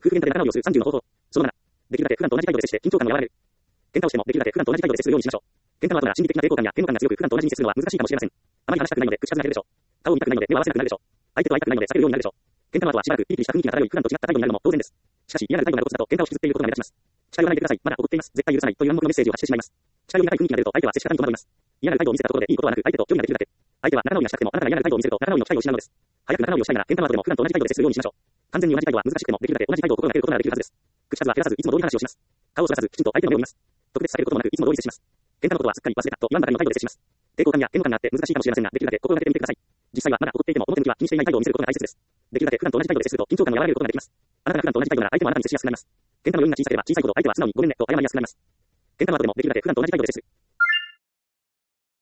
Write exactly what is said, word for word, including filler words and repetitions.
夫婦喧嘩で仲直りをするさんじゅうの方法。そのなな、できるだけ普段と同じ態度で接して緊張感が和らげる。喧嘩をしてもできるだけ普段と同じ態度で接するようにしましょう。喧嘩の後なら心理的な抵抗感や嫌悪感が強く普段と同じに接するのは難しいかもしれません。あまり話したくないので口数が減るでしょう。顔を見たくないので目を合わせなくなるでしょう。相手と会いたくないので避けるようになるでしょう。喧嘩の後はしばらくピリピリした雰囲気が漂い普段と違った態度になるのも当然です。しかし嫌なる態度なるコツだと喧嘩を引きずっていることが目立ちます。近寄らないでください。まだ怒っています。絶対許さないという暗黙のメッセージを発してしまいます。近寄りがたい雰囲気が出ると相手は接し方に戸惑います。嫌なる態度を見せたところでいいことはなく相手と距離ができるだけ。相手は仲直りがしたくてもあなたが嫌なる態度を見せると仲直りの機会を失うのです。早く仲直りをしたいなら喧嘩の後でも普段と同じ態度で接するようにしましょう。完全に同じ態度は難しくてもできるだけ同じ態度を心がけることができるはずです。口数は減らさずいつも通り話をします。顔をそらさずきちんと相手の目を見ます。特別されることもなくいつも通り接します。喧嘩のことはすっかり忘れたと言わんばかりの態度で接します。抵抗感や嫌悪感があって難しいかもしれませんができるだけ心がけてみてください。実際はまだ怒っていても表向きは気にしていない態度を見せることが大切です。できるだけ普段と同じ態度で接すると緊張感を和らげることができます。あなたが普段と同じ態度なら相手もあなたに接しやすくなります。喧嘩の余韻が小さければ小さいほど相手は素直にごめんねと謝りやすくなります。喧嘩の後でもできるだけ普段と同じ態度で接する。